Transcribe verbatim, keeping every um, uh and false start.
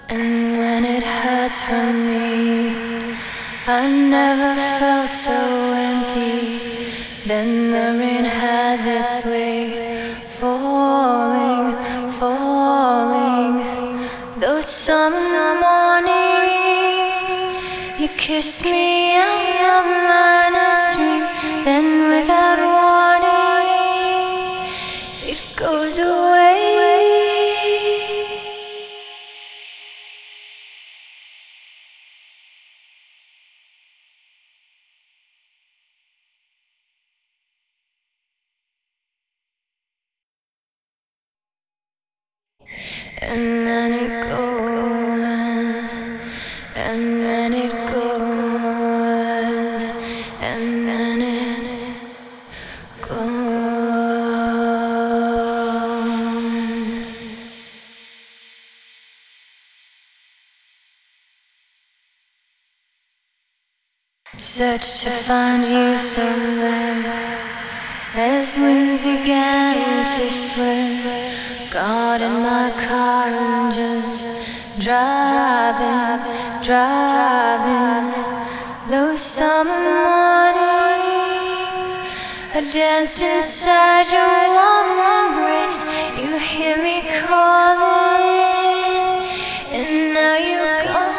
And when it hurts from me, I never felt so empty. Then the rain has its way, falling, falling. Those summer mornings, you kiss me out of my night's dreams. Then without warning, it goes away. And then it goes, and then it goes, and then it goes. Search to find you somewhere as winds began to sway. Got in my car and just driving, driving. Those summer mornings, I danced inside your warm embrace. You hear me calling, and now you're gone.